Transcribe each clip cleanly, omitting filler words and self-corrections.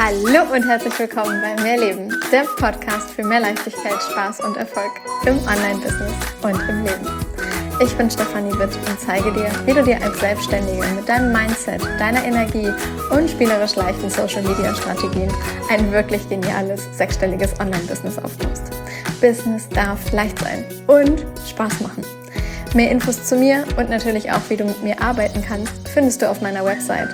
Hallo und herzlich willkommen bei Mehrleben, der Podcast für mehr Leichtigkeit, Spaß und Erfolg im Online-Business und im Leben. Ich bin Stefanie Witt und zeige dir, wie du dir als Selbstständige mit deinem Mindset, deiner Energie und spielerisch leichten Social-Media-Strategien ein wirklich geniales, sechsstelliges Online-Business aufbaust. Business darf leicht sein und Spaß machen. Mehr Infos zu mir und natürlich auch, wie du mit mir arbeiten kannst, findest du auf meiner Website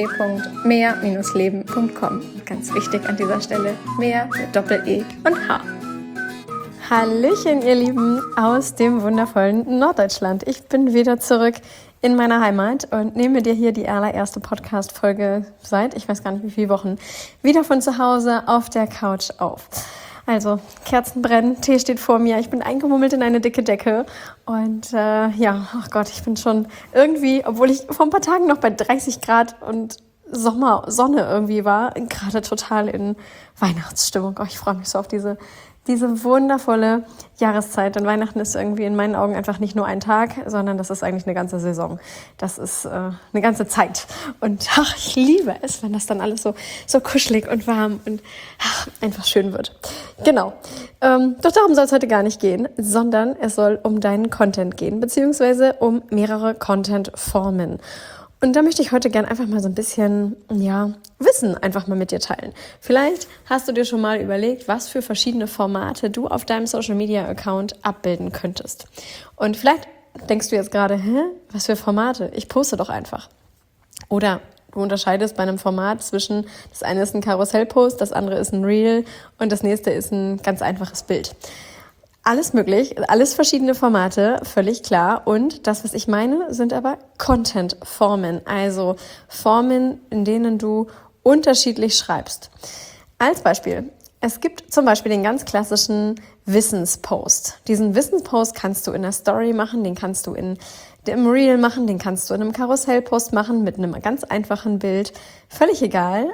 www.mehr-leben.com. Ganz wichtig an dieser Stelle, mehr mit Doppel-E und H. Hallöchen, ihr Lieben, aus dem wundervollen Norddeutschland. Ich bin wieder zurück in meiner Heimat und nehme dir hier die allererste Podcast-Folge seit, ich weiß gar nicht wie viele Wochen, wieder von zu Hause auf der Couch auf. Also, Kerzen brennen, Tee steht vor mir, ich bin eingemummelt in eine dicke Decke und ach Gott, ich bin schon irgendwie, obwohl ich vor ein paar Tagen noch bei 30 Grad und Sonne irgendwie war, gerade total in Weihnachtsstimmung. Oh, ich freue mich so auf diese wundervolle Jahreszeit, denn Weihnachten ist irgendwie in meinen Augen einfach nicht nur ein Tag, sondern das ist eigentlich eine ganze Saison. Das ist eine ganze Zeit. Und ich liebe es, wenn das dann alles so kuschelig und warm und einfach schön wird. Genau. Doch darum soll es heute gar nicht gehen, sondern es soll um deinen Content gehen, beziehungsweise um mehrere Content-Formen. Und da möchte ich heute gerne einfach mal so ein bisschen, Wissen einfach mal mit dir teilen. Vielleicht hast du dir schon mal überlegt, was für verschiedene Formate du auf deinem Social-Media-Account abbilden könntest. Und vielleicht denkst du jetzt gerade, was für Formate? Ich poste doch einfach. Oder du unterscheidest bei einem Format zwischen, das eine ist ein Karussellpost, das andere ist ein Reel und das nächste ist ein ganz einfaches Bild. Alles möglich, alles verschiedene Formate, völlig klar. Und das, was ich meine, sind aber Content-Formen, also Formen, in denen du unterschiedlich schreibst. Als Beispiel, es gibt zum Beispiel den ganz klassischen Wissenspost. Diesen Wissenspost kannst du in der Story machen, den kannst du im Reel machen, den kannst du in einem Karussellpost machen mit einem ganz einfachen Bild. Völlig egal,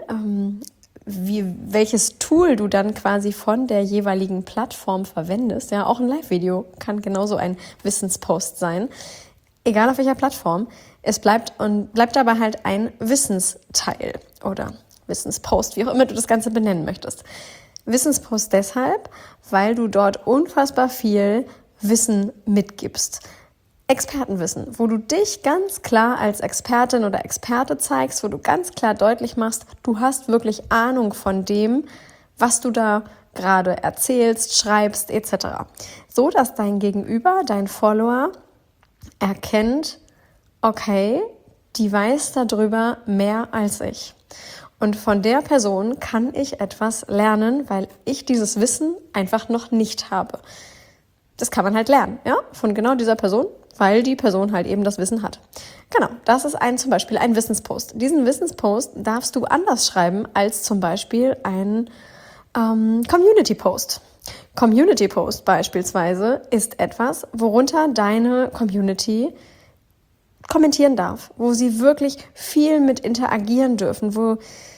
welches Tool du dann quasi von der jeweiligen Plattform verwendest. Ja, auch ein Live-Video kann genauso ein Wissenspost sein. Egal auf welcher Plattform, es bleibt dabei halt ein Wissensteil oder Wissenspost, wie auch immer du das Ganze benennen möchtest. Wissenspost deshalb, weil du dort unfassbar viel Wissen mitgibst. Expertenwissen, wo du dich ganz klar als Expertin oder Experte zeigst, wo du ganz klar deutlich machst, du hast wirklich Ahnung von dem, was du da gerade erzählst, schreibst etc. So, dass dein Gegenüber, dein Follower erkennt, okay, die weiß darüber mehr als ich. Und von der Person kann ich etwas lernen, weil ich dieses Wissen einfach noch nicht habe. Das kann man halt lernen, ja, von genau dieser Person, weil die Person halt eben das Wissen hat. Genau, das ist zum Beispiel ein Wissenspost. Diesen Wissenspost darfst du anders schreiben als zum Beispiel ein Community-Post. Community-Post beispielsweise ist etwas, worunter deine Community kommentieren darf, wo sie wirklich viel mit interagieren dürfen, wo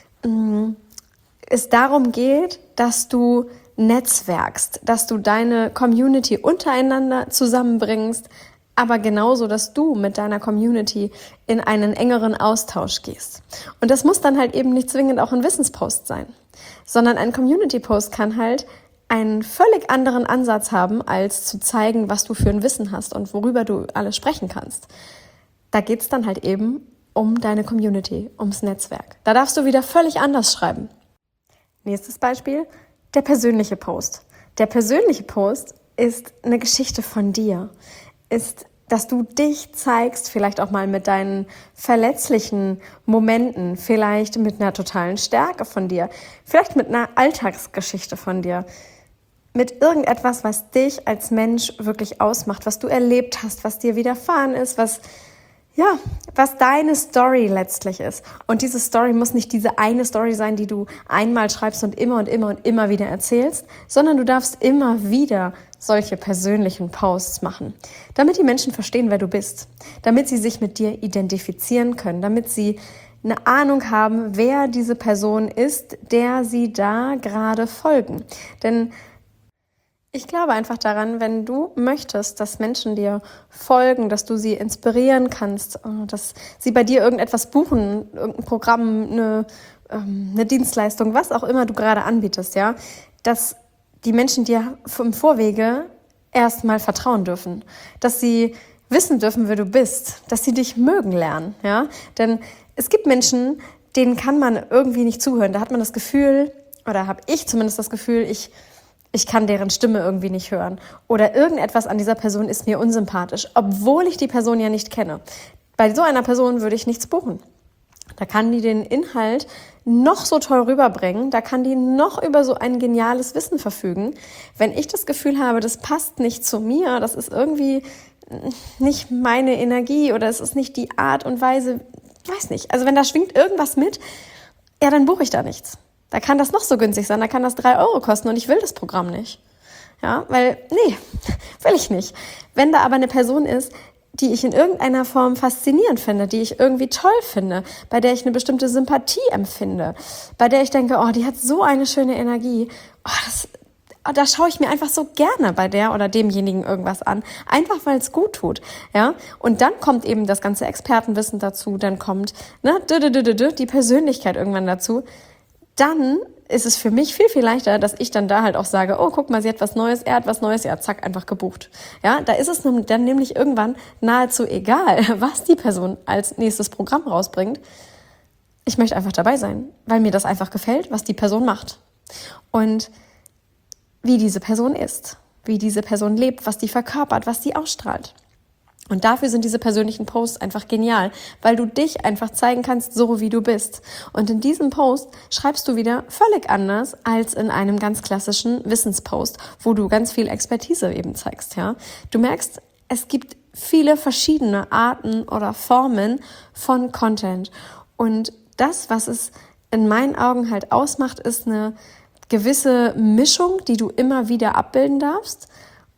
es darum geht, dass du netzwerkst, dass du deine Community untereinander zusammenbringst, aber genauso, dass du mit deiner Community in einen engeren Austausch gehst. Und das muss dann halt eben nicht zwingend auch ein Wissenspost sein, sondern ein Community-Post kann halt einen völlig anderen Ansatz haben, als zu zeigen, was du für ein Wissen hast und worüber du alles sprechen kannst. Da geht's dann halt eben um deine Community, ums Netzwerk. Da darfst du wieder völlig anders schreiben. Nächstes Beispiel, der persönliche Post. Der persönliche Post ist eine Geschichte von dir, ist, dass du dich zeigst, vielleicht auch mal mit deinen verletzlichen Momenten, vielleicht mit einer totalen Stärke von dir, vielleicht mit einer Alltagsgeschichte von dir, mit irgendetwas, was dich als Mensch wirklich ausmacht, was du erlebt hast, was dir widerfahren ist, was deine Story letztlich ist. Und diese Story muss nicht diese eine Story sein, die du einmal schreibst und immer wieder erzählst, sondern du darfst immer wieder solche persönlichen Posts machen, damit die Menschen verstehen, wer du bist, damit sie sich mit dir identifizieren können, damit sie eine Ahnung haben, wer diese Person ist, der sie da gerade folgen. Denn Ich glaube einfach daran, wenn du möchtest, dass Menschen dir folgen, dass du sie inspirieren kannst, dass sie bei dir irgendetwas buchen, irgendein Programm, eine Dienstleistung, was auch immer du gerade anbietest, ja, dass die Menschen dir im Vorwege erstmal vertrauen dürfen, dass sie wissen dürfen, wer du bist, dass sie dich mögen lernen, ja, denn es gibt Menschen, denen kann man irgendwie nicht zuhören, da hat man das Gefühl, oder habe ich zumindest das Gefühl, ich kann deren Stimme irgendwie nicht hören. Oder irgendetwas an dieser Person ist mir unsympathisch, obwohl ich die Person ja nicht kenne. Bei so einer Person würde ich nichts buchen. Da kann die den Inhalt noch so toll rüberbringen, da kann die noch über so ein geniales Wissen verfügen. Wenn ich das Gefühl habe, das passt nicht zu mir, das ist irgendwie nicht meine Energie oder es ist nicht die Art und Weise, weiß nicht. Also wenn da schwingt irgendwas mit, ja, dann buche ich da nichts. Da kann das noch so günstig sein, da kann das 3 Euro kosten und ich will das Programm nicht. Ja, weil, nee, will ich nicht. Wenn da aber eine Person ist, die ich in irgendeiner Form faszinierend finde, die ich irgendwie toll finde, bei der ich eine bestimmte Sympathie empfinde, bei der ich denke, oh, die hat so eine schöne Energie, da schaue ich mir einfach so gerne bei der oder demjenigen irgendwas an, einfach weil es gut tut, ja. Und dann kommt eben das ganze Expertenwissen dazu, dann kommt die Persönlichkeit irgendwann dazu. Dann ist es für mich viel, viel leichter, dass ich dann da halt auch sage, oh, guck mal, sie hat was Neues, er hat was Neues, ja, zack, einfach gebucht. Ja, da ist es dann nämlich irgendwann nahezu egal, was die Person als nächstes Programm rausbringt. Ich möchte einfach dabei sein, weil mir das einfach gefällt, was die Person macht. Und wie diese Person ist, wie diese Person lebt, was die verkörpert, was die ausstrahlt. Und dafür sind diese persönlichen Posts einfach genial, weil du dich einfach zeigen kannst, so wie du bist. Und in diesem Post schreibst du wieder völlig anders als in einem ganz klassischen Wissenspost, wo du ganz viel Expertise eben zeigst, ja. Du merkst, es gibt viele verschiedene Arten oder Formen von Content. Und das, was es in meinen Augen halt ausmacht, ist eine gewisse Mischung, die du immer wieder abbilden darfst,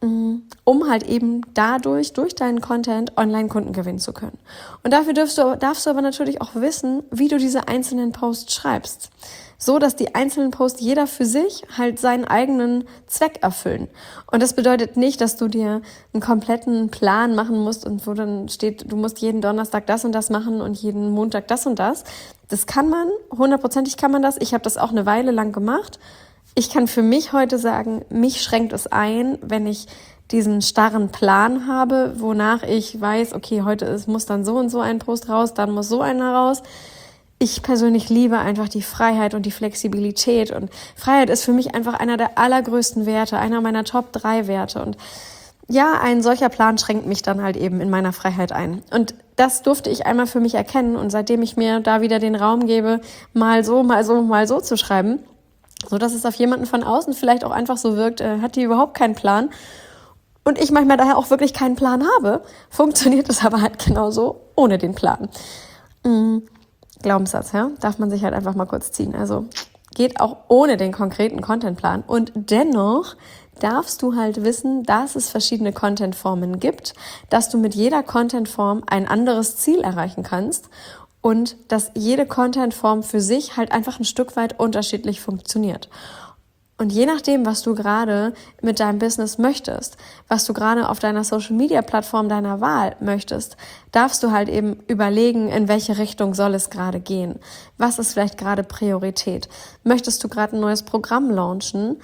um halt eben dadurch, durch deinen Content, Online-Kunden gewinnen zu können. Und dafür darfst du aber natürlich auch wissen, wie du diese einzelnen Posts schreibst. So, dass die einzelnen Posts jeder für sich halt seinen eigenen Zweck erfüllen. Und das bedeutet nicht, dass du dir einen kompletten Plan machen musst und wo dann steht, du musst jeden Donnerstag das und das machen und jeden Montag das und das. Das kann man, 100%ig kann man das. Ich habe das auch eine Weile lang gemacht. Ich kann für mich heute sagen, mich schränkt es ein, wenn ich diesen starren Plan habe, wonach ich weiß, okay, heute muss dann so und so ein Post raus, dann muss so einer raus. Ich persönlich liebe einfach die Freiheit und die Flexibilität, und Freiheit ist für mich einfach einer der allergrößten Werte, einer meiner Top 3 Werte, und ja, ein solcher Plan schränkt mich dann halt eben in meiner Freiheit ein. Und das durfte ich einmal für mich erkennen, und seitdem ich mir da wieder den Raum gebe, mal so, mal so, mal so zu schreiben, so dass es auf jemanden von außen vielleicht auch einfach so wirkt, hat die überhaupt keinen Plan und ich manchmal daher auch wirklich keinen Plan habe, funktioniert es aber halt genauso ohne den Plan. Glaubenssatz, ja, darf man sich halt einfach mal kurz ziehen. Also geht auch ohne den konkreten Contentplan, und dennoch darfst du halt wissen, dass es verschiedene Contentformen gibt, dass du mit jeder Contentform ein anderes Ziel erreichen kannst und dass jede Contentform für sich halt einfach ein Stück weit unterschiedlich funktioniert. Und je nachdem, was du gerade mit deinem Business möchtest, was du gerade auf deiner Social-Media-Plattform deiner Wahl möchtest, darfst du halt eben überlegen, in welche Richtung soll es gerade gehen. Was ist vielleicht gerade Priorität? Möchtest du gerade ein neues Programm launchen?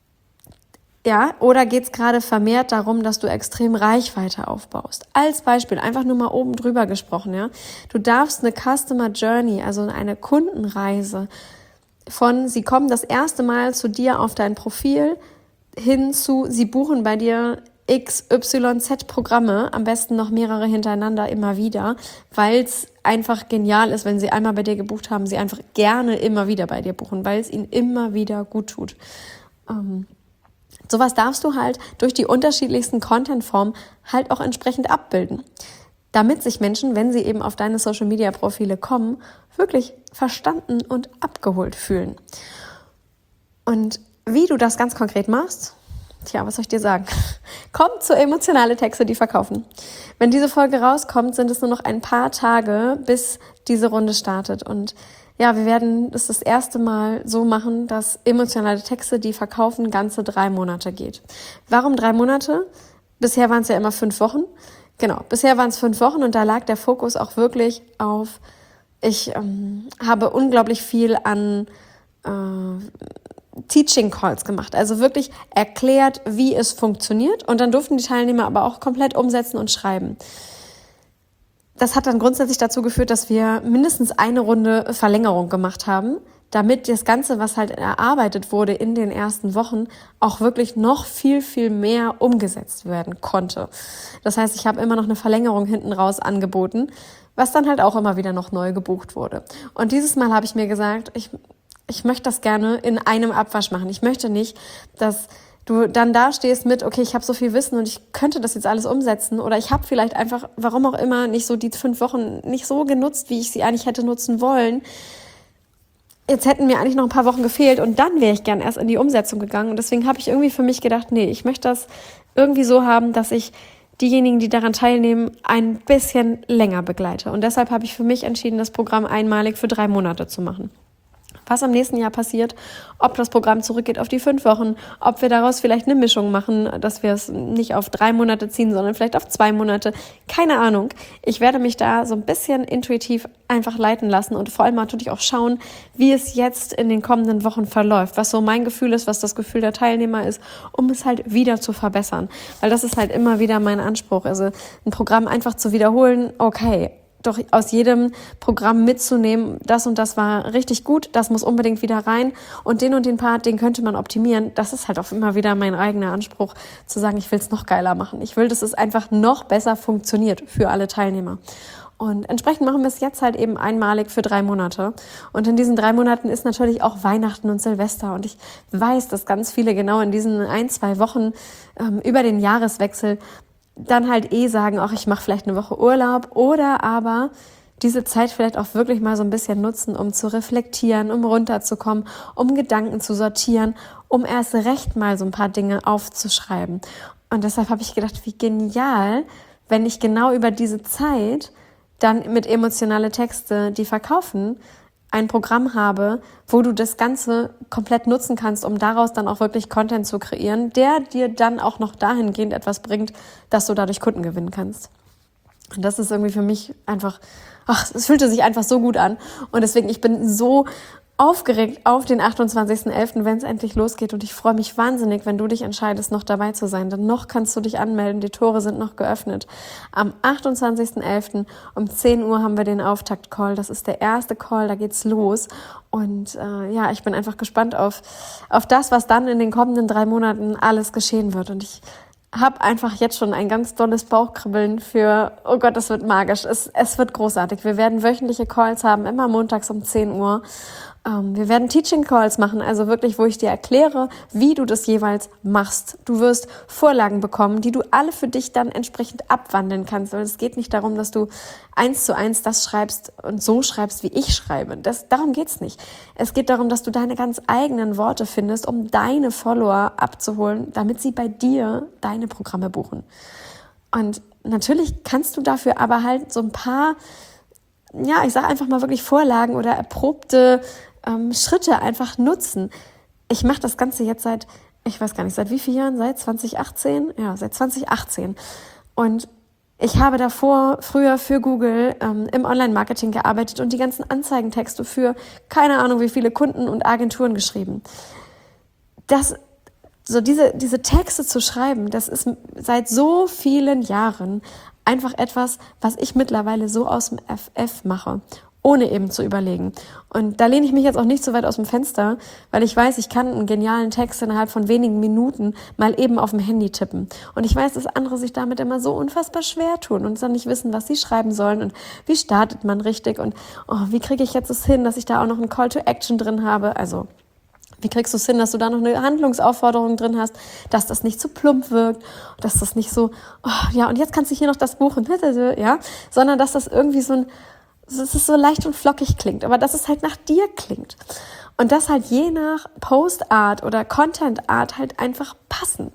Ja, oder geht es gerade vermehrt darum, dass du extrem Reichweite aufbaust? Als Beispiel, einfach nur mal oben drüber gesprochen, ja. Du darfst eine Customer Journey, also eine Kundenreise von sie kommen das erste Mal zu dir auf dein Profil hin zu sie buchen bei dir XYZ-Programme, am besten noch mehrere hintereinander immer wieder, weil es einfach genial ist, wenn sie einmal bei dir gebucht haben, sie einfach gerne immer wieder bei dir buchen, weil es ihnen immer wieder gut tut. Sowas darfst du halt durch die unterschiedlichsten Contentformen halt auch entsprechend abbilden, damit sich Menschen, wenn sie eben auf deine Social-Media-Profile kommen, wirklich verstanden und abgeholt fühlen. Und wie du das ganz konkret machst, tja, was soll ich dir sagen? Kommt zu emotionale Texte, die verkaufen. Wenn diese Folge rauskommt, sind es nur noch ein paar Tage, bis diese Runde startet. Und ja, wir werden das erste Mal so machen, dass emotionale Texte, die verkaufen, ganze 3 Monate geht. Warum 3 Monate? Bisher waren es ja immer 5 Wochen. Genau, bisher waren es 5 Wochen und da lag der Fokus auch wirklich auf, ich habe unglaublich viel an Teaching Calls gemacht, also wirklich erklärt, wie es funktioniert und dann durften die Teilnehmer aber auch komplett umsetzen und schreiben. Das hat dann grundsätzlich dazu geführt, dass wir mindestens eine Runde Verlängerung gemacht haben, damit das Ganze, was halt erarbeitet wurde in den ersten Wochen, auch wirklich noch viel, viel mehr umgesetzt werden konnte. Das heißt, ich habe immer noch eine Verlängerung hinten raus angeboten, was dann halt auch immer wieder noch neu gebucht wurde. Und dieses Mal habe ich mir gesagt, ich möchte das gerne in einem Abwasch machen. Ich möchte nicht, dass du dann da stehst mit, okay, ich habe so viel Wissen und ich könnte das jetzt alles umsetzen oder ich habe vielleicht einfach, warum auch immer, nicht so die 5 Wochen nicht so genutzt, wie ich sie eigentlich hätte nutzen wollen. Jetzt hätten mir eigentlich noch ein paar Wochen gefehlt und dann wäre ich gern erst in die Umsetzung gegangen. Und deswegen habe ich irgendwie für mich gedacht, nee, ich möchte das irgendwie so haben, dass ich diejenigen, die daran teilnehmen, ein bisschen länger begleite. Und deshalb habe ich für mich entschieden, das Programm einmalig für 3 Monate zu machen. Was im nächsten Jahr passiert, ob das Programm zurückgeht auf die 5 Wochen, ob wir daraus vielleicht eine Mischung machen, dass wir es nicht auf 3 Monate ziehen, sondern vielleicht auf 2 Monate. Keine Ahnung. Ich werde mich da so ein bisschen intuitiv einfach leiten lassen und vor allem natürlich auch schauen, wie es jetzt in den kommenden Wochen verläuft, was so mein Gefühl ist, was das Gefühl der Teilnehmer ist, um es halt wieder zu verbessern. Weil das ist halt immer wieder mein Anspruch. Also ein Programm einfach zu wiederholen, okay, doch aus jedem Programm mitzunehmen, das und das war richtig gut, das muss unbedingt wieder rein und den Part, den könnte man optimieren. Das ist halt auch immer wieder mein eigener Anspruch, zu sagen, ich will es noch geiler machen. Ich will, dass es einfach noch besser funktioniert für alle Teilnehmer. Und entsprechend machen wir es jetzt halt eben einmalig für 3 Monate. Und in diesen 3 Monaten ist natürlich auch Weihnachten und Silvester. Und ich weiß, dass ganz viele genau in diesen 1-2 Wochen über den Jahreswechsel dann halt sagen, ach, ich mache vielleicht eine Woche Urlaub oder aber diese Zeit vielleicht auch wirklich mal so ein bisschen nutzen, um zu reflektieren, um runterzukommen, um Gedanken zu sortieren, um erst recht mal so ein paar Dinge aufzuschreiben. Und deshalb habe ich gedacht, wie genial, wenn ich genau über diese Zeit dann mit emotionale Texte, die verkaufen, ein Programm habe, wo du das Ganze komplett nutzen kannst, um daraus dann auch wirklich Content zu kreieren, der dir dann auch noch dahingehend etwas bringt, dass du dadurch Kunden gewinnen kannst. Und das ist irgendwie für mich einfach, es fühlte sich einfach so gut an. Und deswegen, ich bin so aufgeregt auf den 28.11., wenn es endlich losgeht. Und ich freue mich wahnsinnig, wenn du dich entscheidest, noch dabei zu sein. Denn noch kannst du dich anmelden. Die Tore sind noch geöffnet. Am 28.11. um 10 Uhr haben wir den Auftakt-Call. Das ist der erste Call, da geht's los. Und ich bin einfach gespannt auf das, was dann in den kommenden 3 Monaten alles geschehen wird. Und ich habe einfach jetzt schon ein ganz tolles Bauchkribbeln für, oh Gott, das wird magisch. Es wird großartig. Wir werden wöchentliche Calls haben, immer montags um 10 Uhr. Wir werden Teaching Calls machen, also wirklich, wo ich dir erkläre, wie du das jeweils machst. Du wirst Vorlagen bekommen, die du alle für dich dann entsprechend abwandeln kannst. Weil es geht nicht darum, dass du 1:1 das schreibst und so schreibst, wie ich schreibe. Darum geht's nicht. Es geht darum, dass du deine ganz eigenen Worte findest, um deine Follower abzuholen, damit sie bei dir deine Programme buchen. Und natürlich kannst du dafür aber halt so ein paar, ich sage einfach mal wirklich Vorlagen oder erprobte Schritte einfach nutzen. Ich mache das Ganze jetzt seit wie vielen Jahren? Seit 2018? Ja, seit 2018. Und ich habe früher für Google im Online-Marketing gearbeitet und die ganzen Anzeigentexte für keine Ahnung wie viele Kunden und Agenturen geschrieben. Diese Texte zu schreiben, das ist seit so vielen Jahren einfach etwas, was ich mittlerweile so aus dem FF mache, ohne eben zu überlegen. Und da lehne ich mich jetzt auch nicht so weit aus dem Fenster, weil ich weiß, ich kann einen genialen Text innerhalb von wenigen Minuten mal eben auf dem Handy tippen. Und ich weiß, dass andere sich damit immer so unfassbar schwer tun und dann nicht wissen, was sie schreiben sollen und wie startet man richtig und wie kriege ich jetzt es hin, dass ich da auch noch einen Call to Action drin habe, also wie kriegst du es hin, dass du da noch eine Handlungsaufforderung drin hast, dass das nicht zu plump wirkt, dass das nicht so, und jetzt kannst du hier noch das buchen, ja, sondern dass das irgendwie dass es so leicht und flockig klingt, aber dass es halt nach dir klingt. Und das halt je nach Postart oder Contentart halt einfach passend.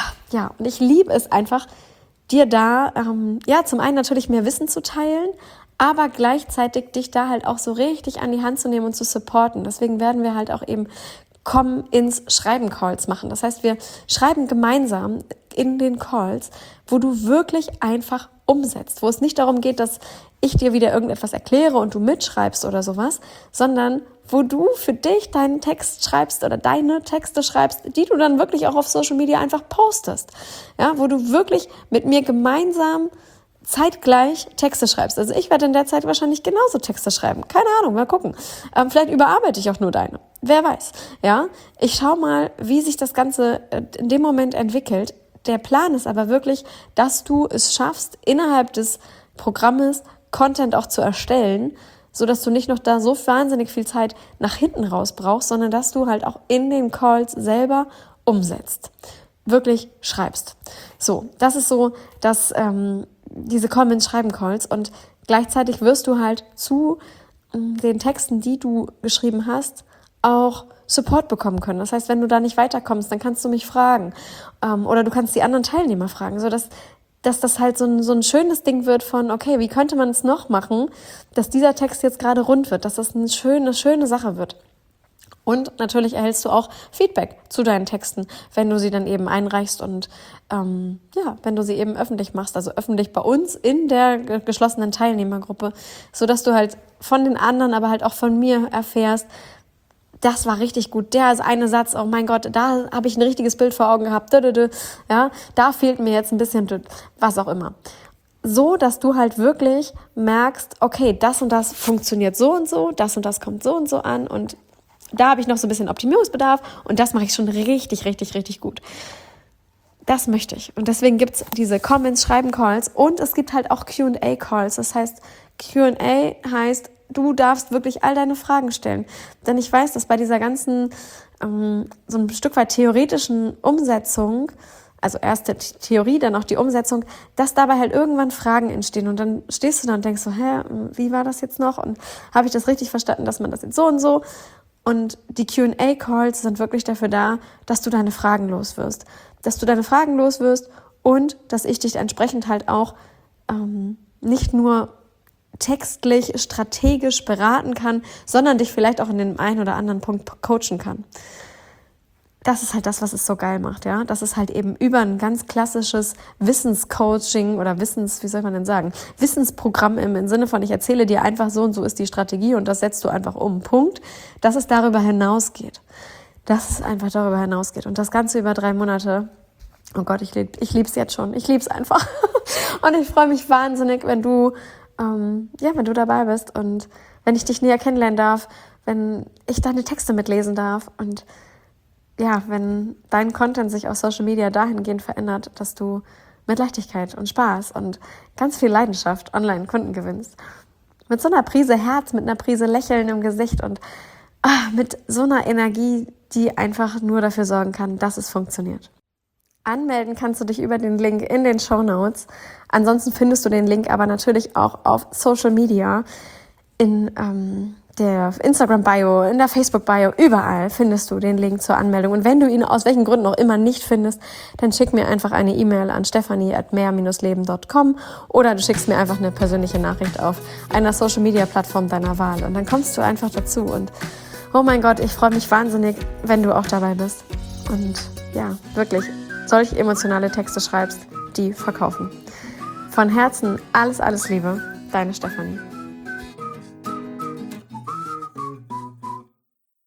Und ich liebe es einfach, dir da, zum einen natürlich mehr Wissen zu teilen, aber gleichzeitig dich da halt auch so richtig an die Hand zu nehmen und zu supporten. Deswegen werden wir halt auch eben Komm ins Schreiben Calls machen. Das heißt, wir schreiben gemeinsam in den Calls, wo du wirklich einfach umsetzt, wo es nicht darum geht, dass ich dir wieder irgendetwas erkläre und du mitschreibst oder sowas, sondern wo du für dich deinen Text schreibst oder deine Texte schreibst, die du dann wirklich auch auf Social Media einfach postest. Ja, wo du wirklich mit mir gemeinsam zeitgleich Texte schreibst. Also ich werde in der Zeit wahrscheinlich genauso Texte schreiben. Keine Ahnung, mal gucken. Vielleicht überarbeite ich auch nur deine. Wer weiß. Ja, ich schaue mal, wie sich das Ganze in dem Moment entwickelt. Der Plan ist aber wirklich, dass du es schaffst, innerhalb des Programmes Content auch zu erstellen, so dass du nicht noch da so wahnsinnig viel Zeit nach hinten raus brauchst, sondern dass du halt auch in den Calls selber umsetzt. Wirklich schreibst. So, das ist so, dass diese Schreiben-Calls und gleichzeitig wirst du halt zu den Texten, die du geschrieben hast, auch Support bekommen können. Das heißt, wenn du da nicht weiterkommst, dann kannst du mich fragen oder du kannst die anderen Teilnehmer fragen, sodass das halt so ein schönes Ding wird von, okay, wie könnte man es noch machen, dass dieser Text jetzt gerade rund wird, dass das eine schöne Sache wird. Und natürlich erhältst du auch Feedback zu deinen Texten, wenn du sie dann eben einreichst und wenn du sie eben öffentlich machst, also öffentlich bei uns in der geschlossenen Teilnehmergruppe, sodass du halt von den anderen, aber halt auch von mir erfährst, das war richtig gut, der ist eine Satz, oh mein Gott, da habe ich ein richtiges Bild vor Augen gehabt, ja, da fehlt mir jetzt ein bisschen, was auch immer. So, dass du halt wirklich merkst, okay, das und das funktioniert so und so, das und das kommt so und so an und da habe ich noch so ein bisschen Optimierungsbedarf und das mache ich schon richtig, richtig, richtig gut. Das möchte ich. Und deswegen gibt's diese Schreiben-Calls und es gibt halt auch Q&A-Calls. Das heißt, Q&A heißt, du darfst wirklich all deine Fragen stellen. Denn ich weiß, dass bei dieser ganzen, so ein Stück weit theoretischen Umsetzung, also erst die Theorie, dann auch die Umsetzung, dass dabei halt irgendwann Fragen entstehen und dann stehst du da und denkst so, wie war das jetzt noch? Und habe ich das richtig verstanden, dass man das jetzt so und so? Und die Q&A-Calls sind wirklich dafür da, dass du deine Fragen loswirst. Dass du deine Fragen loswirst und dass ich dich entsprechend halt auch nicht nur textlich, strategisch beraten kann, sondern dich vielleicht auch in dem einen oder anderen Punkt coachen kann. Das ist halt das, was es so geil macht, ja. Das ist halt eben über ein ganz klassisches Wissenscoaching oder Wissensprogramm im Sinne von, ich erzähle dir einfach so und so ist die Strategie und das setzt du einfach um. Punkt. Dass es darüber hinausgeht. Dass es einfach darüber hinausgeht. Und das Ganze über 3 Monate. Oh Gott, ich lieb's jetzt schon. Ich lieb's einfach. Und ich freue mich wahnsinnig, wenn du dabei bist und wenn ich dich näher kennenlernen darf, wenn ich deine Texte mitlesen darf und ja, wenn dein Content sich auf Social Media dahingehend verändert, dass du mit Leichtigkeit und Spaß und ganz viel Leidenschaft online Kunden gewinnst. Mit so einer Prise Herz, mit einer Prise Lächeln im Gesicht und mit so einer Energie, die einfach nur dafür sorgen kann, dass es funktioniert. Anmelden kannst du dich über den Link in den Shownotes. Ansonsten findest du den Link aber natürlich auch auf Social Media, in der Instagram-Bio, in der Facebook-Bio, überall findest du den Link zur Anmeldung. Und wenn du ihn aus welchen Gründen auch immer nicht findest, dann schick mir einfach eine E-Mail an stephanie@mehr-leben.com oder du schickst mir einfach eine persönliche Nachricht auf einer Social-Media-Plattform deiner Wahl. Und dann kommst du einfach dazu. Und oh mein Gott, ich freue mich wahnsinnig, wenn du auch dabei bist. Und ja, wirklich solche emotionale Texte schreibst, die verkaufen. Von Herzen alles, alles Liebe, deine Stephanie.